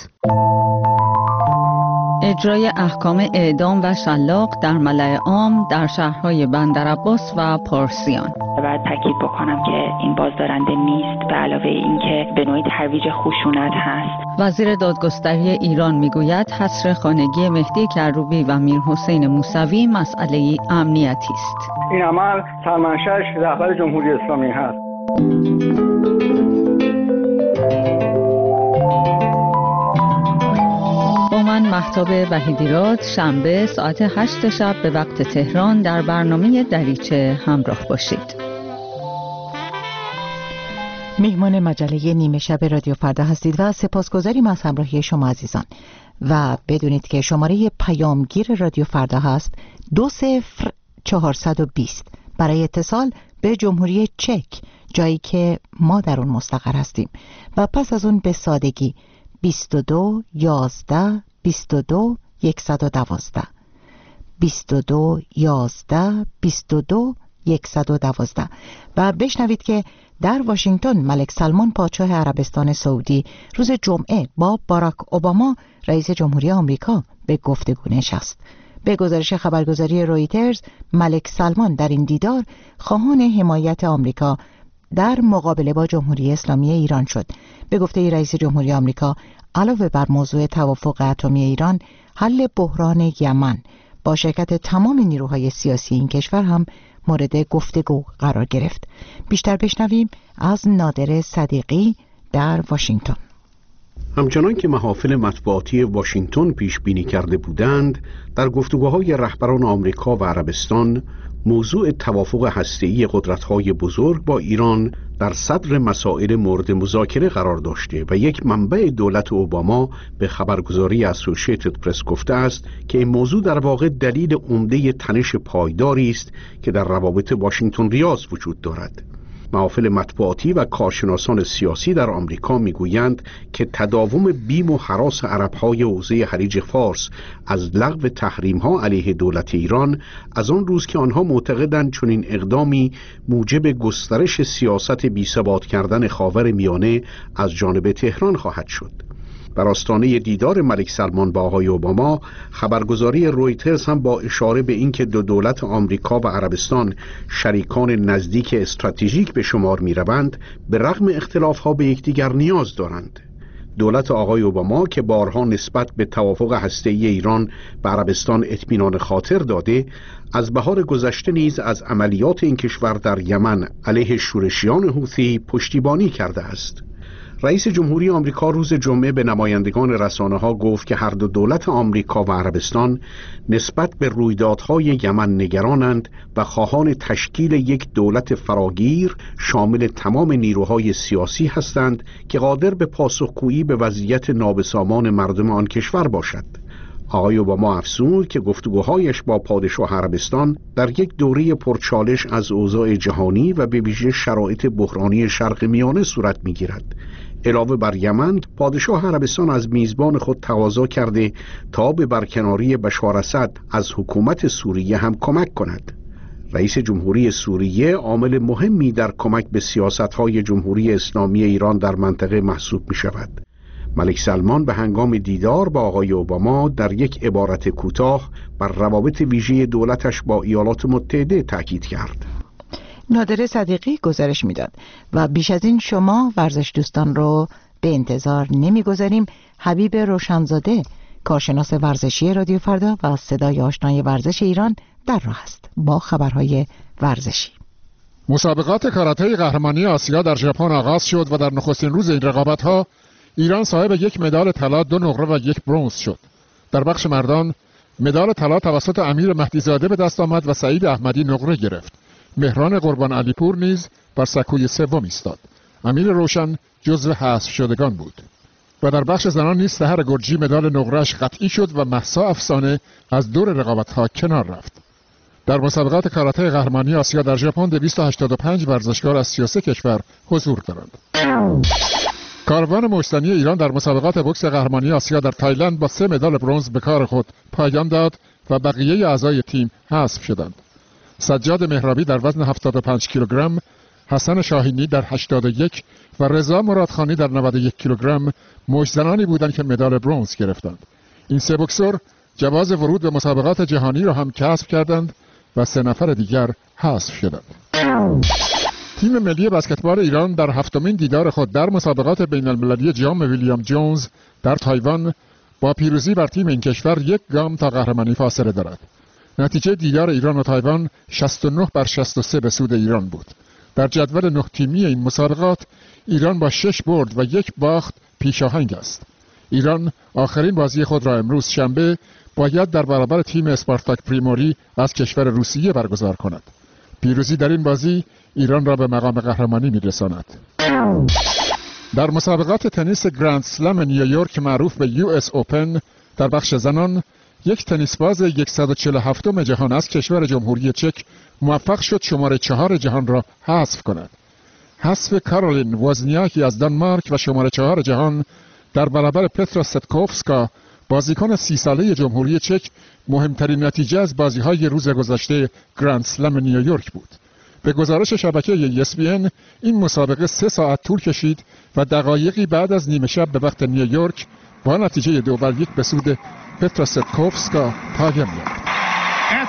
اجرای احکام اعدام و شلاق در ملأ عام در شهرهای بندرعباس و پارسیان. باید تاکید بکنم که این بازدارنده نیست، به علاوه اینکه به نوعی ترویج خشونت هست. وزیر دادگستری ایران میگوید حصر خانگی مهدی کروبی و میر حسین موسوی مسئله امنیتی است. این عمل سرمنشأش رهبر جمهوری اسلامی هست. من مهتاب وحیدیراد، شنبه ساعت هشت شب به وقت تهران در برنامه دریچه همراه باشید. میهمان مجله نیمه شب رادیو فردا هستید و سپاسگزاریم از همراهی شما عزیزان و بدونید که شماره پیامگیر رادیو فردا هست دو صفر چهارصد و بیست برای اتصال به جمهوری چک، جایی که ما در اون مستقر هستیم، و پس از اون به سادگی بیست و دو یازده بیست و دو صد و دوازده بیست و دو یازده بیست و دو صد و دوازده و بشنوید که در واشنگتن ملک سلمان پادشاه عربستان سعودی روز جمعه با باراک اوباما رئیس جمهوری آمریکا به گفتگو نشست. به گزارش خبرگزاری رویترز، ملک سلمان در این دیدار خواهان حمایت آمریکا در مقابله با جمهوری اسلامی ایران شد. به گفته رئیس جمهوری آمریکا، علاوه بر موضوع توافق اتمی ایران، حل بحران یمن با شرکت تمام نیروهای سیاسی این کشور هم مورد گفتگو قرار گرفت. بیشتر بشنویم از نادر صدیقی در واشنگتن. همچنان که محافل مطبوعاتی واشنگتن پیش بینی کرده بودند، در گفتگوهای رهبران آمریکا و عربستان موضوع توافق هسته‌ای قدرت‌های بزرگ با ایران در صدر مسائل مورد مذاکره قرار داشته و یک منبع دولت اوباما به خبرگزاری اسوسییتد پرس گفته است که این موضوع در واقع دلیل عمده تنش پایداری است که در روابط واشنگتن ریاض وجود دارد. محافل مطبوعاتی و کارشناسان سیاسی در آمریکا میگویند که تداوم بیم و هراس عرب‌های حوزه خلیج فارس از لغو تحریم‌ها علیه دولت ایران از آن روز که آنها معتقدند چنین اقدامی موجب گسترش سیاست بی‌ثبات کردن خاورمیانه از جانب تهران خواهد شد. بر آستانه دیدار ملک سلمان با آقای اوباما، خبرگزاری رویترز هم با اشاره به اینکه دو دولت آمریکا و عربستان شریکان نزدیک استراتژیک به شمار می‌روند، به رغم اختلاف‌ها به یکدیگر نیاز دارند. دولت آقای اوباما که بارها نسبت به توافق هسته‌ای ایران به عربستان اطمینان خاطر داده، از بهار گذشته نیز از عملیات این کشور در یمن علیه شورشیان حوثی پشتیبانی کرده است. رئیس جمهوری آمریکا روز جمعه به نمایندگان رسانه‌ها گفت که هر دو دولت آمریکا و عربستان نسبت به رویدادهای یمن نگرانند و خواهان تشکیل یک دولت فراگیر شامل تمام نیروهای سیاسی هستند که قادر به پاسخگویی به وضعیت نابسامان مردم آن کشور باشد. آقای اوباما افزود که گفتگوهایش با پادشاه عربستان در یک دوره پرچالش از اوضاع جهانی و به ویژه شرایط بحرانی شرق میانه صورت می‌گیرد. علاوه بر یمن، پادشاه عربستان از میزبان خود تقاضا کرده تا به برکناری بشار اسد از حکومت سوریه هم کمک کند. رئیس جمهوری سوریه عامل مهمی در کمک به سیاست‌های جمهوری اسلامی ایران در منطقه محسوب می‌شود. ملک سلمان به هنگام دیدار با آقای اوباما در یک عبارت کوتاه بر روابط ویژه دولتش با ایالات متحده تاکید کرد. نادر صدیقی گزارش میداد و بیش از این شما ورزش دوستان رو به انتظار نمیگذاریم. حبیب روشنزاده، کارشناس ورزشی رادیو فردا و صدای آشنای ورزش ایران، در راه است با خبرهای ورزشی. مسابقات کاراته قهرمانی آسیا در ژاپن آغاز شد و در نخستین روز این رقابت‌ها ایران صاحب یک مدال طلا، دو نقره و یک برنز شد. در بخش مردان مدال طلا توسط امیر مهدیزاده به دست آمد و سعید احمدی نقره گرفت. مهران قربان علیپور نیز بر سکوی سوم ایستاد. امیر روشن جزو حذف شدگان بود. و در بخش زنان نیز سحر گرجی مدال نقره‌اش قطعی شد و مهسا افسانه از دور رقابت‌ها کنار رفت. در مسابقات کاراته قهرمانی آسیا در ژاپن دویست و هشتاد و پنج ورزشکار از سی و سه کشور حضور دارند. کاروان مشتنی ایران در مسابقات بوکس قهرمانی آسیا در تایلند با سه مدال برنز به کار خود پایان داد و بقیه اعضای تیم حذف شدند. سجاد مهرابی در وزن هفتاد و پنج کیلوگرم، حسن شاهینی در هشتاد و یک و رضا مرادخانی در نود و یک کیلوگرم مشتزنانی بودند که مدال برنز گرفتند. این سه بوکسور جواز ورود به مسابقات جهانی را هم کسب کردند و سه نفر دیگر حذف شدند. تیم ملی بسکتبال ایران در هفتمین دیدار خود در مسابقات بین المللی جام ویلیام جونز در تایوان با پیروزی بر تیم این کشور یک گام تا قهرمانی فاصله دارد. نتیجه دیدار ایران و تایوان شصت و نه بر شصت و سه به سود ایران بود. در جدول نه تیمی این مسابقات ایران با شش برد و یک باخت پیشاهنگ است. ایران آخرین بازی خود را امروز شنبه باید در برابر تیم اسپارتاک پریموری از کشور روسیه برگزار کند. پیروزی در این بازی ایران را به مقام قهرمانی می‌رساند. در مسابقات تنیس گرند سلم نیویورک معروف به یو اس اوپن در بخش زنان، یک تنیسباز صد و چهل و هفتم جهان از کشور جمهوری چک موفق شد شماره چهار جهان را حذف کند. حذف کارولین وزنیاکی از دانمارک و شماره چهار جهان در برابر پترا ستکوفسکا بازیکن سی ساله جمهوری چک مهمترین نتیجه از بازی‌های روز گذشته گرند سلم نیویورک بود. به گزارش شبکه ای اس بی ان این مسابقه سه ساعت طول کشید و دقایقی بعد از نیمه شب به وقت نیویورک با نتیجه دو بر یک به سود پترا ستکوفسکا پایان یافت.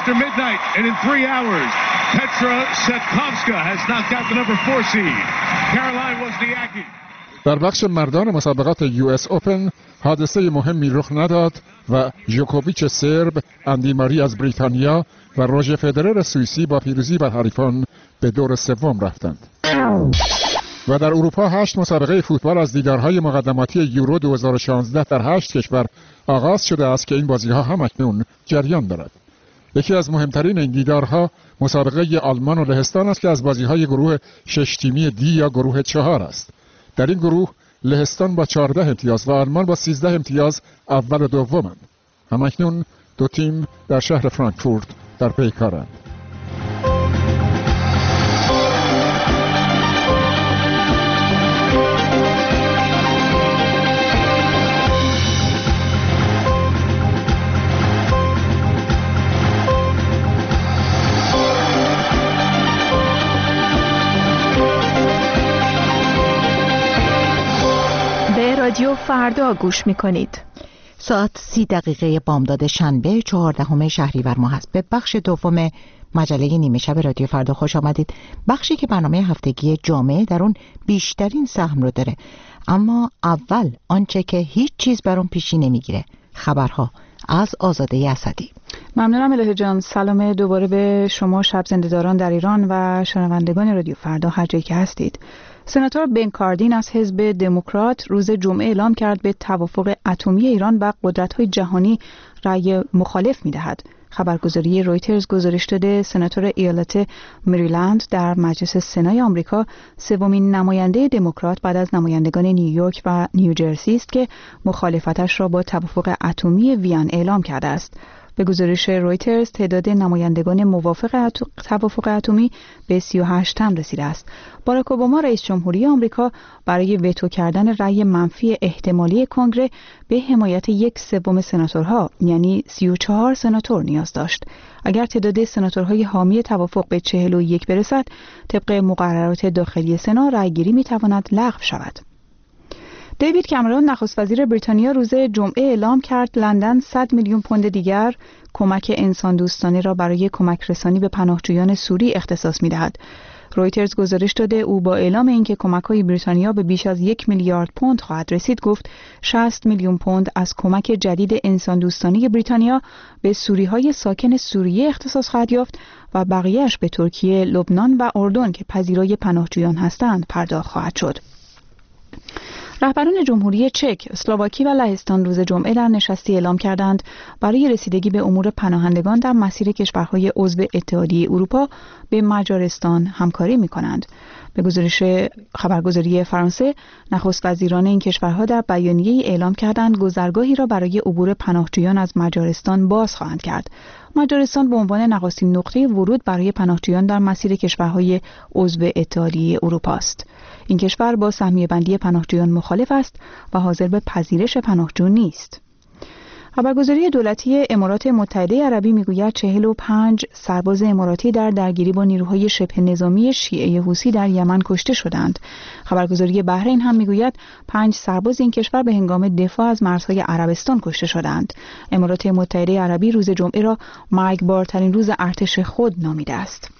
after midnight, and in three hours, Petra Setkovska has knocked out the number four seed, Caroline Wozniacki. در بخش مردان مسابقات یو اس اوپن حادثه مهمی رخ نداد و جوکوویچ سرب، اندی ماری از بریتانیا و روژر فدرر سوئیسی با پیروزی بر حریفان به دور سوم رفتند. و در اروپا هشت مسابقه فوتبال از دیدارهای مقدماتی یورو دو هزار و شانزده در هشت کشور آغاز شده است که این بازی‌ها هم اکنون جریان دارد. یکی از مهمترین این دیدارها مسابقه آلمان و لهستان است که از بازی‌های گروه شش تیمی دی یا گروه چهار است. در این گروه لهستان با چهارده امتیاز و آلمان با سیزده امتیاز اول و دومند. همکنون دو تیم در شهر فرانکفورت در پیکارند. رادیو فردا گوش میکنید. ساعت سی دقیقه بامداد شنبه چهاردهم شهریور ماه است. به بخش دوم مجله نیمه شب رادیو فردا خوش آمدید. بخشی که برنامه هفتگی جامعه در اون بیشترین سهم رو داره، اما اول آنچه که هیچ چیز بر اون پیشی نمیگیره، خبرها از آزاده اسدی. ممنونم الهه جان. سلام دوباره به شما شب زنده‌داران در ایران و شنوندگان رادیو فردا هر جایی که هستید. سناتور بن کاردین از حزب دموکرات روز جمعه اعلام کرد به توافق اتمی ایران و قدرت‌های جهانی رأی مخالف می‌دهد. خبرگزاری رویترز گزارش داده سناتور ایالت مریلند در مجلس سنای آمریکا سومین نماینده دموکرات بعد از نمایندگان نیویورک و نیوجرسی است که مخالفتش را با توافق اتمی وین اعلام کرده است. به گزارش رویترز تعداد نمایندگان موافق توافق اتمی به سی و هشت تن رسیده است. باراک اوباما رئیس جمهوری آمریکا برای وتو کردن رأی منفی احتمالی کنگره به حمایت یک سوم سناتورها یعنی سی و چهار سناتور نیاز داشت. اگر تعداد سناتورهای حامی توافق به چهل و یک برسد، طبق مقررات داخلی سنا رأیگیری میتواند لغو شود. دیوید کامرون نخست وزیر بریتانیا روز جمعه اعلام کرد لندن صد میلیون پوند دیگر کمک انسان دوستانه را برای کمک رسانی به پناهجویان سوری اختصاص می‌دهد. رویترز گزارش داده او با اعلام اینکه کمک‌های بریتانیا به بیش از یک میلیارد پوند خواهد رسید گفت شصت میلیون پوند از کمک جدید انسان دوستانه بریتانیا به سوری‌های ساکن سوریه اختصاص خواهد یافت و بقیه‌اش به ترکیه، لبنان و اردن که پذیرای پناهجویان هستند پرداخت خواهد شد. رهبران جمهوری چک، اسلواکی و لهستان روز جمعه در نشستی اعلام کردند برای رسیدگی به امور پناهندگان در مسیر کشورهای عضو اتحادیه اروپا به مجارستان همکاری می‌کنند. به گزارش خبرگزاری فرانسه، نخست وزیران این کشورها در بیانیه‌ای اعلام کردند گذرگاهی را برای عبور پناهجویان از مجارستان باز خواهند کرد. مجارستان به عنوان نخستین نقطه ورود برای پناهجویان در مسیر کشورهای عضو اتحادیه اروپا است. این کشور با سهمیه بندی پناهجویان مخالف است و حاضر به پذیرش پناهجو نیست. خبرگزاری دولتی امارات متحده عربی میگوید چهل و پنج سرباز اماراتی در درگیری با نیروهای شبه نظامی شیعه حوثی در یمن کشته شدند. خبرگزاری بحرین هم میگوید پنج سرباز این کشور به هنگام دفاع از مرزهای عربستان کشته شدند. امارات متحده عربی روز جمعه را مرگبارترین روز ارتش خود نامیده است.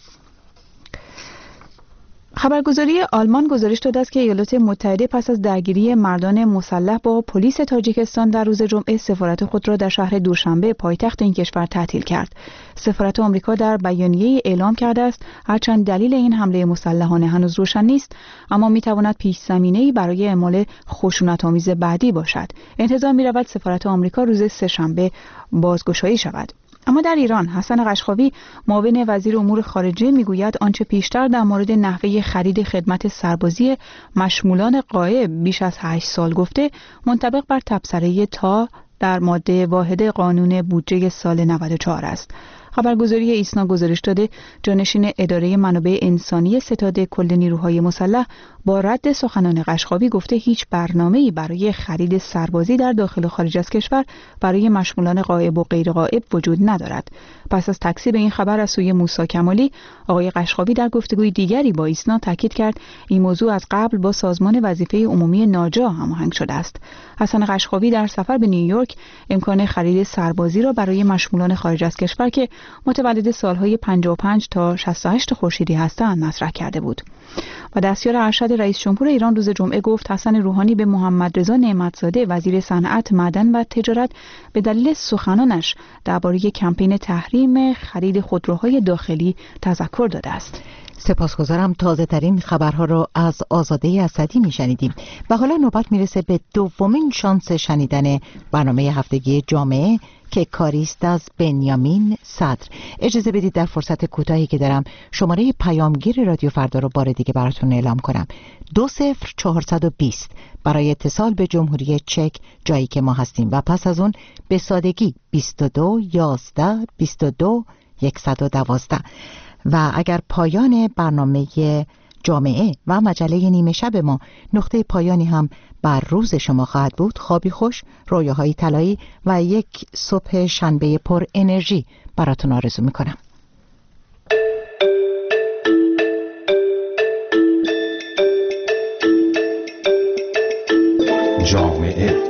خبرگزاری آلمان گزارش داده است که ایالات متحده پس از درگیری مردان مسلح با پلیس تاجیکستان در روز جمعه سفارت خود را در شهر دوشنبه پایتخت این کشور تعطیل کرد. سفارت آمریکا در بیانیه‌ای اعلام کرده است هرچند دلیل این حمله مسلحانه هنوز روشن نیست، اما می‌تواند پیش‌زمینه‌ای برای اعمال خشونت‌آمیز بعدی باشد. انتظار می‌رود سفارت آمریکا روز سه‌شنبه بازگشایی شود. اما در ایران حسن قشقاوی معاون وزیر امور خارجه میگوید آنچه پیشتر در مورد نحوه خرید خدمت سربازی مشمولان غایب بیش از هشت سال گفته منطبق بر تبصره تا در ماده واحد قانون بودجه سال نود و چهار است. خبرگزاری ایسنا گزارش داده جانشین اداره منابع انسانی ستاد کل نیروهای مسلح با رد سخنان قشقاوی گفته هیچ برنامه‌ای برای خرید سربازی در داخل و خارج از کشور برای مشمولان غایب و غیر غایب وجود ندارد. پس از تکذیب این خبر از سوی موسی کمالی، آقای قشقاوی در گفتگوی دیگری با ایسنا تاکید کرد این موضوع از قبل با سازمان وظیفه عمومی ناجا هماهنگ شده است. حسن قشقاوی در سفر به نیویورک امکان خرید سربازی را برای مشمولان خارج از کشور که متولد سالهای پنجاه و پنج تا شصت و هشت خورشیدی هستند مطرح کرده بود. و دستیار ارشد رئیس جمهور ایران روز جمعه گفت حسن روحانی به محمد رضا نعمتزاده وزیر صنعت، معدن و تجارت به دلیل سخنانش درباره کمپین تحریم خرید خودروهای داخلی تذکر داده است. سپاسگزارم. تازه ترین خبرها را از آزاده اسدی میشنیدیم و حالا نوبت میرسه به دومین شانس شنیدن برنامه هفتگی جامعه که کاریست از بنیامین صدر. اجازه بدید در فرصت کوتاهی که دارم شماره پیامگیر رادیو فردا رو بار دیگه براتون اعلام کنم. دو صفر چهارصد و بیست برای اتصال به جمهوری چک جایی که ما هستیم و پس از اون به سادگی بیست و دو یازده بیست و دو صد و دوازده. و اگر پایان برنامه جامعه و مجله نیمه شب ما نقطه پایانی هم بر روز شما خواهد بود، خوابی خوش، رویاهای طلایی و یک صبح شنبه پر انرژی براتون آرزو میکنم. جامعه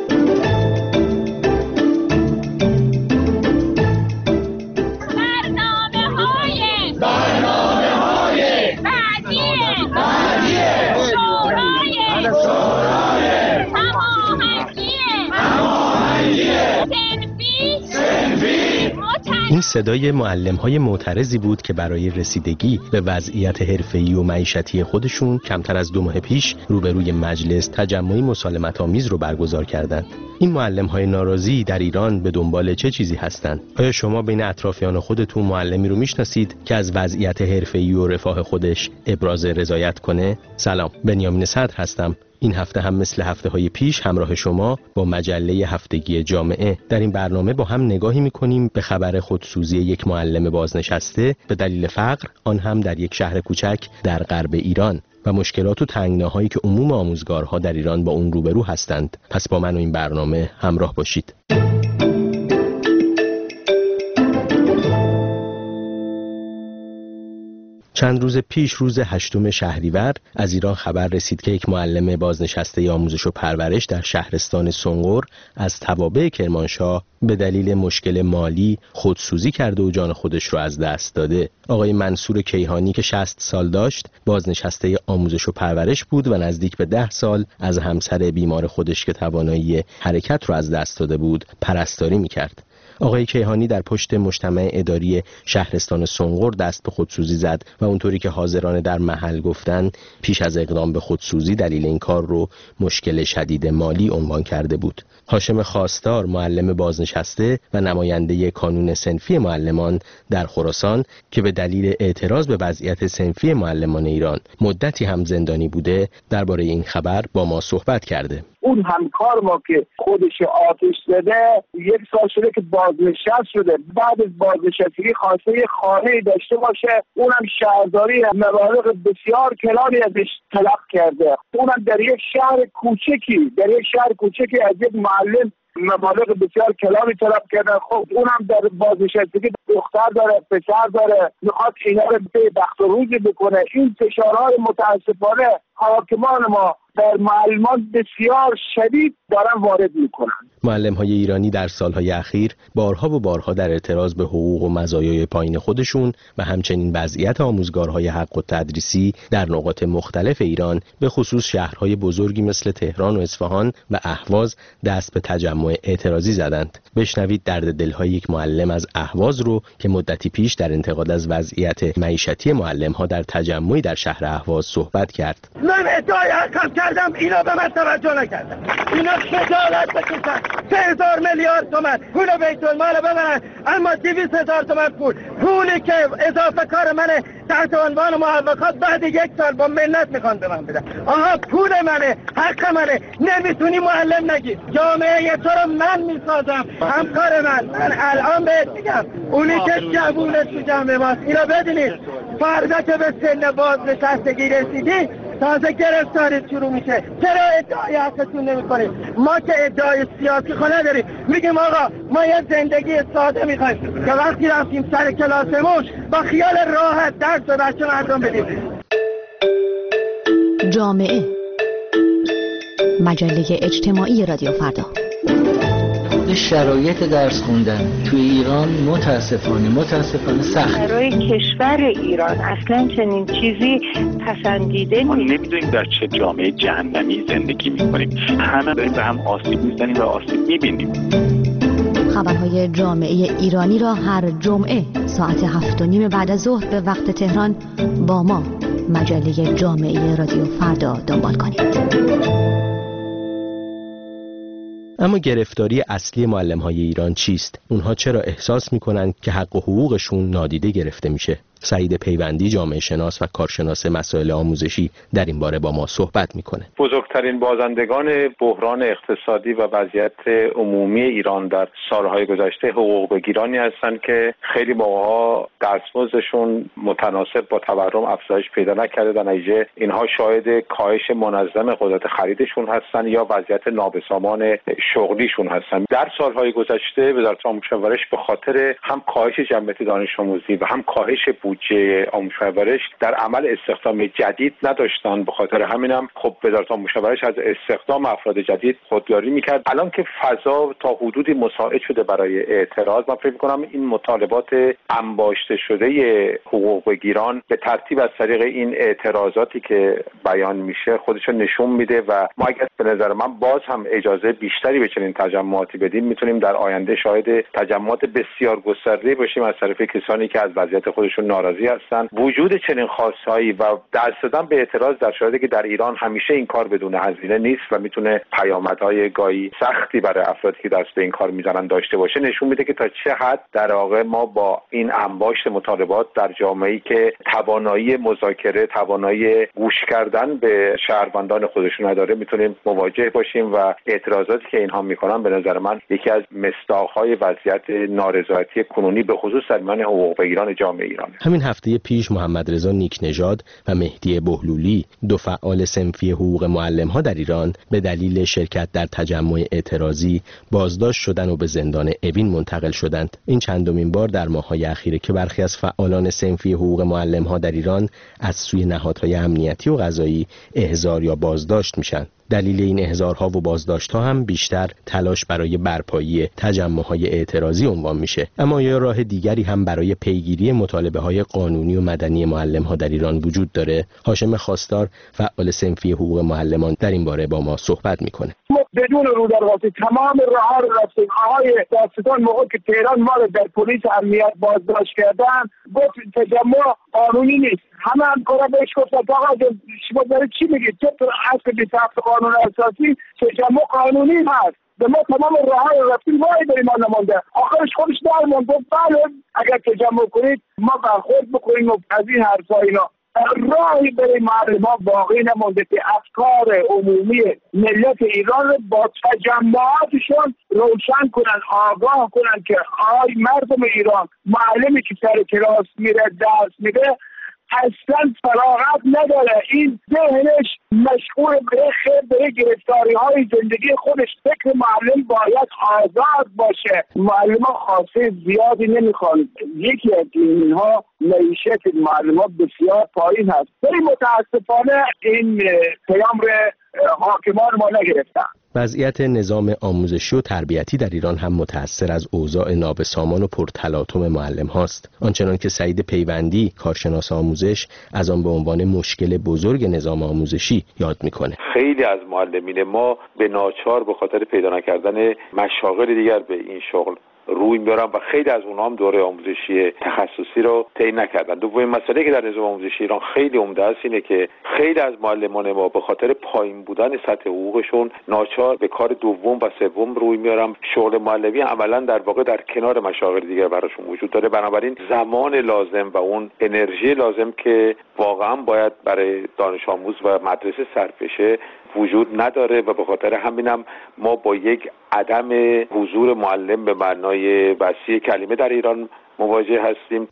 این صدای معلم‌های معترضی بود که برای رسیدگی به وضعیت حرفه‌ای و معیشتی خودشون کمتر از دو ماه پیش روبروی مجلس تجمعی مسالمت‌آمیز رو برگزار کردند. این معلم‌های ناراضی در ایران به دنبال چه چیزی هستند؟ آیا شما بین اطرافیان خودتون معلمی رو میشناسید که از وضعیت حرفه‌ای و رفاه خودش ابراز رضایت کنه؟ سلام، بنیامین صدر هستم. این هفته هم مثل هفته‌های پیش همراه شما با مجله هفتگی جامعه. در این برنامه با هم نگاهی می‌کنیم به خبر خودسوزی یک معلم بازنشسته به دلیل فقر، آن هم در یک شهر کوچک در غرب ایران، و مشکلات و تنگناهایی که عموم آموزگارها در ایران با اون روبرو هستند. پس با من و این برنامه همراه باشید. چند روز پیش روز هشتم شهریور از ایران خبر رسید که یک معلم بازنشسته آموزش و پرورش در شهرستان سنقر از توابع کرمانشاه به دلیل مشکل مالی خودسوزی کرده و جان خودش رو از دست داده. آقای منصور کیهانی که شصت سال داشت، بازنشسته آموزش و پرورش بود و نزدیک به ده سال از همسر بیمار خودش که توانایی حرکت رو از دست داده بود پرستاری می‌کرد. آقای کیهانی در پشت مجتمع اداری شهرستان سنقر دست به خودسوزی زد و اونطوری که حاضران در محل گفتن پیش از اقدام به خودسوزی دلیل این کار رو مشکل شدید مالی عنوان کرده بود. هاشم خواستار، معلم بازنشسته و نماینده کانون صنفی معلمان در خراسان که به دلیل اعتراض به وضعیت صنفی معلمان ایران مدتی هم زندانی بوده، درباره این خبر با ما صحبت کرده. اون همکار ما که خودش آتش زده یک سال شده که بازنشست شده، بعد از بازنشستگی خواسته یه خانه داشته باشه، اونم شهرداری مبالغ بسیار کلانی ازش طلب کرده، اونم در یک شهر کوچکی در یک شهر کوچکی از یک معلم مبالغ بسیار کلانی طلب کردن. خب اونم در بازنشستگی دختر داره، پسر داره، میخواد اینا رو به بخت و روزی بکنه. این فشارهای متاسفانه حاکمان ما در معلمان بسیار شدید دارن وارد میکنن. معلم‌های ایرانی در سالهای اخیر بارها و بارها در اعتراض به حقوق و مزایای پایین خودشون و همچنین وضعیت آموزگارهای حق و تدریسی در نقاط مختلف ایران به خصوص شهرهای بزرگی مثل تهران و اصفهان و اهواز دست به تجمع اعتراضی زدند. بشنوید درد دل‌های یک معلم از اهواز رو که مدتی پیش در انتقاد از وضعیت معیشتی معلم‌ها در تجمعی در شهر اهواز صحبت کرد. من ادعای حقم کردم، اینا به من توجه نکردن. اینا خجالت بکشن. سه هزار میلیارد تومان پول بیت المال ببرن، اما دویست هزار تومان پول پولی که اضافه کار منه تحت عنوان معوقات بعد یک سال با منت میخوان به من بدن. آها پول منه، حق منه، نمیتونی معلم نگی. جامعه تو رو من میسازم، همکار من. من الان بهت میگم اونی که جوونه تو جامعه ماست، اینا بدونید فردا که به سن بازنشستگی رسیدی تازه گرفتاری شروع میشه. چرا ادعای حقتون نمیکنید؟ ما که ادعای سیاسی خود نداریم، میگیم آقا ما یه زندگی ساده میخوایم که وقتی رفتیم سر کلاسمون با خیال راحت درس به بچه مردم بدیم. جامعه، مجله اجتماعی رادیو فردا. شرایط درس خوندن توی ایران متاسفانه متاسفانه سخت. برای کشور ایران اصلا چنین چیزی پسندیده نیست. ما نمیدونیم در چه جامعه جهنمی زندگی میکنیم. همه داریم به هم آسیب میزنیم و آسیب میبینیم. خبرهای جامعه ایرانی را هر جمعه ساعت هفت و نیم بعد از ظهر به وقت تهران با ما مجله جامعه رادیو فردا دنبال کنید. اما گرفتاری اصلی معلم‌های ایران چیست؟ اونها چرا احساس می‌کنند که حق و حقوقشون نادیده گرفته میشه؟ سعید پیوندی جامعه شناس و کارشناس مسائل آموزشی در این باره با ما صحبت میکنه. بزرگترین بازندگان بحران اقتصادی و وضعیت عمومی ایران در سالهای گذشته حقوق بگیرانی هستند که خیلی موقع‌ها دستمزدشون متناسب با تورم افزایش پیدا نکرده، در نتیجه اینها شاهد کاهش منظم قدرت خریدشون هستند یا وضعیت نابسامان شغلیشون هستند. در سالهای گذشته وزارت آموزش و پرورش به خاطر هم کاهش جمعیت دانش آموزی و هم کاهش بودجه آموزش و پرورش در عمل استخدام جدید نداشتن. به خاطر همینم خب وزارت آموزش و پرورش از استخدام افراد جدید خودداری میکرد. الان که فضا تا حدودی مساعد شده برای اعتراض، من فکر میکنم این مطالبات انباشته شده حقوق بگیران به ترتیب از طریق این اعتراضاتی که بیان میشه خودشو نشون میده و ما اگر به نظر من باز هم اجازه بیشتری به چنین تجمعاتی بدیم میتونیم در آینده شاهد تجمعات بسیار گسترده باشیم از طرف کسانی که از وضعیت خودشون ناراضی هستند. وجود چنین خواستهایی و دست دادن به اعتراض در شرایطی که در ایران همیشه این کار بدون هزینه نیست و میتونه پیامدهای گاهی سختی برای افرادی که دست به این کار میزنن داشته باشه، نشون میده که تا چه حد در واقع ما با این انباشت مطالبات در جامعه‌ای که توانایی مذاکره، توانایی گوش کردن به شهروندان خودشون نداره میتونیم مواجه باشیم و اعتراضاتی که اینها میکنن به نظر من یکی از مصداق‌های وضعیت نارضایتی کنونی به خصوص در میان حقوق بگیران جامعه ایران. همین هفته پیش محمد رضا نیکنژاد و مهدی بهلولی دو فعال صنفی حقوق معلم‌ها در ایران به دلیل شرکت در تجمع اعتراضی بازداشت شدن و به زندان اوین منتقل شدند. این چندمین بار در ماه‌های اخیره که برخی از فعالان صنفی حقوق معلم‌ها در ایران از سوی نهادهای امنیتی و قضایی احضار یا بازداشت میشن. دلیل این احضارها و بازداشت‌ها هم بیشتر تلاش برای برپایی تجمع‌های اعتراضی عنوان میشه. اما یا راه دیگری هم برای پیگیری مطالبه‌های قانونی و مدنی معلم‌ها در ایران وجود داره؟ هاشم خواستار فعال صنفی حقوق معلمان در این باره با ما صحبت میکنه. بدون رو در واسه تمام راه رو رفتیم. آقای داستان موقع که تهران ما رو در پلیس امنیت بازداشت کردن گفت تجمع قانونی نیست. همه همکارا بهش گفتن آقا شما داره چی میگید؟ تو اصل بیست و هفت قانون اساسی تجمع قانونی هست. به ما تمام راه رو رفتیم وای بریم ما نمانده. آخرش خودش در ماند گفت بله اگر تجمع کنید ما برخورد بکنیم و از این حرفا اینا. راهی برای معلمان باقی نمونده که افکار عمومی ملت ایران رو با تجمعاتشون روشن کنن، آگاه کنن که آی مردم ایران معلمی که سر کلاس میره درس میده اصلا فراغت نداره، این ذهنش مشغول به خیر به گرفتاری های زندگی خودش. فکر معلم باید آزاد باشه. معلم ها خاصه زیادی نمیخوان. یکی از اینها معیشت معلم ها بسیار پایین هست. ولی متاسفانه این پیام رو حاکمان ما نگرفتن. وضعیت نظام آموزشی و تربیتی در ایران هم متأثر از اوضاع نابسامان و پرتلاطم معلم هاست. آنچنان که سعید پیوندی کارشناس آموزش از آن به عنوان مشکل بزرگ نظام آموزشی یاد میکنه. خیلی از معلمین ما به ناچار به خاطر پیدا نکردن مشاغل دیگر به این شغل روی میارن و خیلی از اونها هم دوره آموزشی تخصصی رو طی نکردن. دومین مسئله که در نظام آموزشی ایران خیلی عمده است اینه که خیلی از معلمان ما به خاطر پایین بودن سطح حقوقشون ناچار به کار دوم و سوم روی میارن. شغل معلمی عملا در واقع در کنار مشاغل دیگر براشون وجود داره. بنابراین زمان لازم و اون انرژی لازم که واقعا باید برای دانش آموز و مدرسه صرف بشه وجود نداره و به خاطر همینم ما با یک عدم حضور معلم به معنای وسیع کلمه در ایران مواجه هستیم.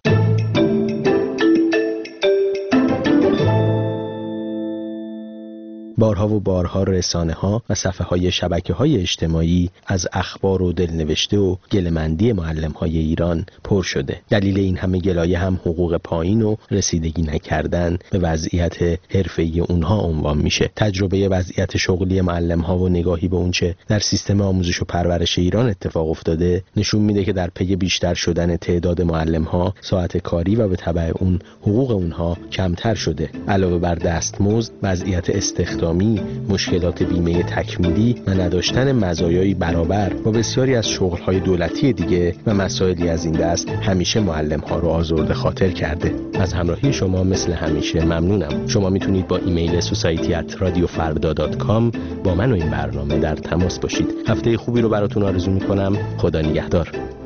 بارها و بارها رسانه‌ها و صفحه‌های شبکه‌های اجتماعی از اخبار و دلنوشته و گله‌مندی معلم‌های ایران پر شده. دلیل این همه گلایه هم حقوق پایین و رسیدگی نکردن به وضعیت حرفه‌ای اونها عنوان میشه. تجربه وضعیت شغلی معلم‌ها و نگاهی به اونچه در سیستم آموزش و پرورش ایران اتفاق افتاده نشون میده که در پی بیشتر شدن تعداد معلم‌ها، ساعت کاری و به تبع اون حقوق اونها کمتر شده. علاوه بر دستمزد، وضعیت استخدامی، مشکلات بیمه تکمیلی و نداشتن مزایای برابر با بسیاری از شغل‌های دولتی دیگه و مسائلی از این دست همیشه معلم‌ها رو آزرده خاطر کرده. از همراهی شما مثل همیشه ممنونم. شما میتونید با ایمیل سوسایتی ات رادیو فردا دات کام با من و این برنامه در تماس باشید. هفته خوبی رو براتون آرزو میکنم. خدا نگهدار.